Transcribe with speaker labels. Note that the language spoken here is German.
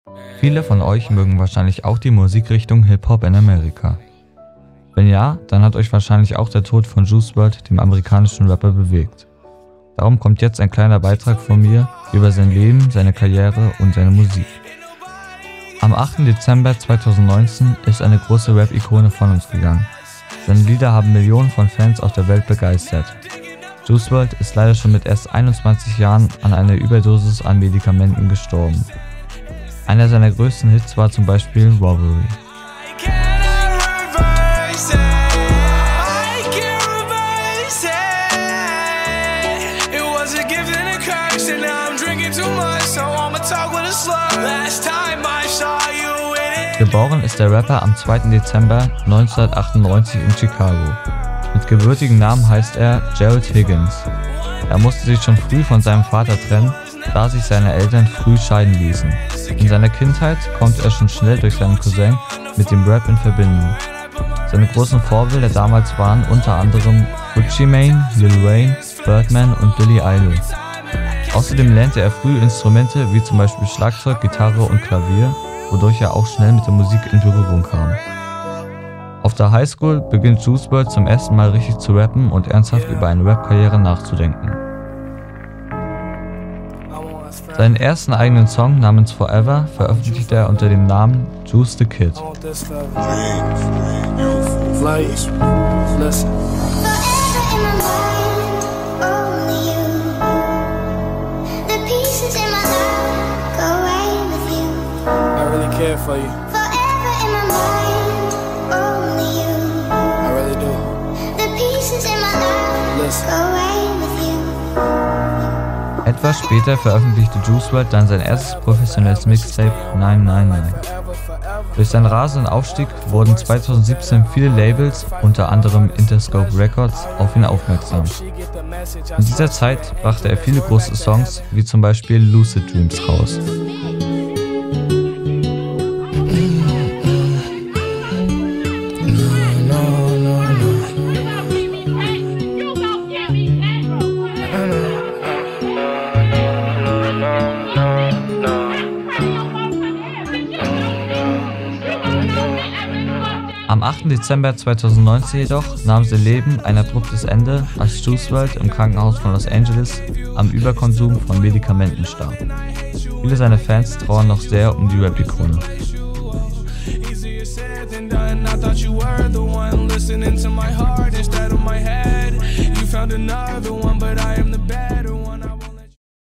Speaker 1: Viele von euch mögen wahrscheinlich auch die Musikrichtung Hip-Hop in Amerika. Wenn ja, dann hat euch wahrscheinlich auch der Tod von Juice WRLD, dem amerikanischen Rapper, bewegt. Darum kommt jetzt ein kleiner Beitrag von mir über sein Leben, seine Karriere und seine Musik. Am 8. Dezember 2019 ist eine große Rap-Ikone von uns gegangen. Seine Lieder haben Millionen von Fans auf der Welt begeistert. Juice WRLD ist leider schon mit erst 21 Jahren an einer Überdosis an Medikamenten gestorben. Einer seiner größten Hits war zum Beispiel Robbery. Geboren ist der Rapper am 2. Dezember 1998 in Chicago. Mit gebürtigen Namen heißt er Gerald Higgins. Er musste sich schon früh von seinem Vater trennen, da sich seine Eltern früh scheiden ließen. In seiner Kindheit kommt er schon schnell durch seinen Cousin mit dem Rap in Verbindung. Seine großen Vorbilder damals waren unter anderem Gucci Mane, Lil Wayne, Birdman und Billy Idol. Außerdem lernte er früh Instrumente wie zum Beispiel Schlagzeug, Gitarre und Klavier, wodurch er auch schnell mit der Musik in Berührung kam. Auf der Highschool beginnt Juice WRLD zum ersten Mal richtig zu rappen und ernsthaft über eine Rap-Karriere nachzudenken. Seinen ersten eigenen Song namens Forever veröffentlichte er unter dem Namen Juice the Kid.
Speaker 2: Care for you. Forever in my mind, only you. I really do. The pieces in my life go away with you.
Speaker 1: Etwas später veröffentlichte Juice WRLD dann sein erstes professionelles Mixtape 999. Durch seinen rasenden Aufstieg wurden 2017 viele Labels, unter anderem Interscope Records, auf ihn aufmerksam. In dieser Zeit brachte er viele große Songs, wie zum Beispiel Lucid Dreams raus. Am 8. Dezember 2019 jedoch nahm sein Leben ein abruptes Ende, als Juice WRLD im Krankenhaus von Los Angeles am Überkonsum von Medikamenten starb. Viele seiner Fans trauern noch sehr um die Rap-Ikone.
Speaker 2: Found another one, but I am the bad.